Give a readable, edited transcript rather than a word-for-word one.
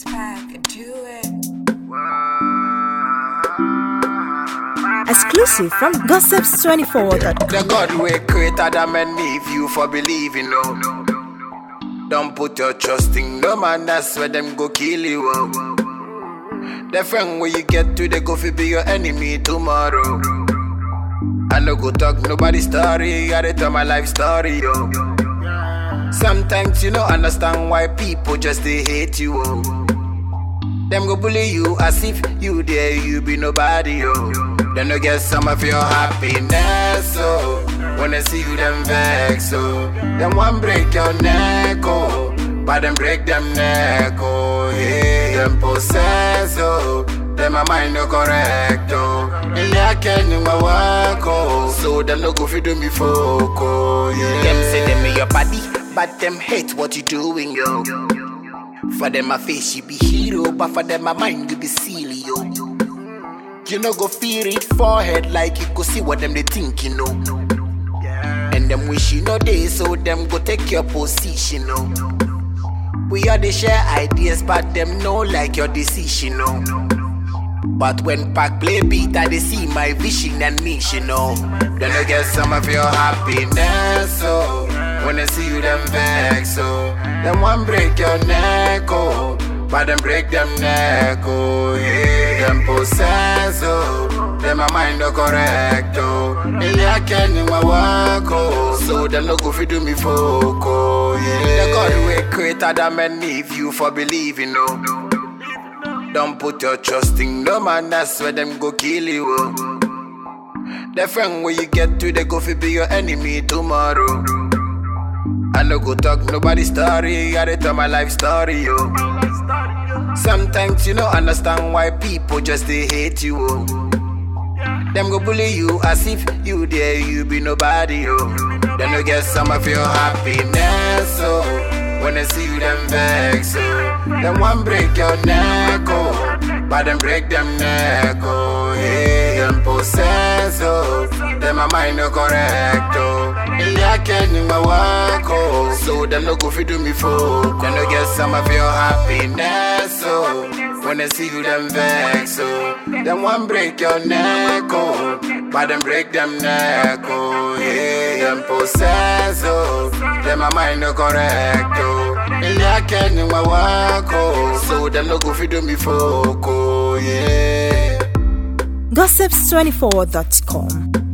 Pack, do it. Exclusive from Gossips24. The God we created them and leave you for believing, no. Don't put your trust in no man, that's where them go kill you. The friend where you get to, they go fi be your enemy tomorrow. I no go talk nobody's story, I tell my life story, yo. Sometimes you don't understand why people just they hate you, oh. Them go bully you as if you there, you be nobody, yo. Then you get some of your happiness, oh. When they see you, them vex, oh. Them one break your neck, oh. But them break them neck, oh. Yeah, them possess, oh. Them my mind no correct, oh. And I can't do my work, oh. So them no go fi do me folk, oh. Yeah. Them say them in your body, but them hate what you doing, yo. For them my face you be hero, but for them my mind you be silly, yo. You no go feel it forehead like you go see what them they think, you know. And them wish you know they, so them go take your position, no. We all they share ideas, but them know like your decision, no. But when Pac play beat, I they see my vision and mission, no. Then I get some of your happiness, oh. When I see you, them vex, oh. Them one break your neck, oh. But them break them neck, oh. Yeah, them possess, oh. Them my mind no correct, oh. And I can't do my work, oh. So them no go fi do me folk, oh. Yeah, the God we created them and leave you for believing, no. Don't put your trust in no man, that's where them go kill you, oh. The friend where you get to, they go fi be your enemy tomorrow. I no go talk nobody's story, I tell my life story, yo. Sometimes you don't understand why people just they hate you, oh. Them go bully you as if you there, you be nobody, yo. Then you get some of your happiness, oh. When I see you, them vex, oh. Them one break your neck, oh. But them break them neck, oh. Yeah, them possess, oh. Them my mind no correct, oh. And I can't do my work, oh. So them no go fi do me folk. Then you get some of your happiness, oh. When I see you, them vex, oh. Them one break your neck, oh. But them break them neck, oh. Yeah, them possess, oh. Them my mind no correct, oh. And I can't do my work, oh. So them no go fi do me folk, oh. Yeah. Gossips24.com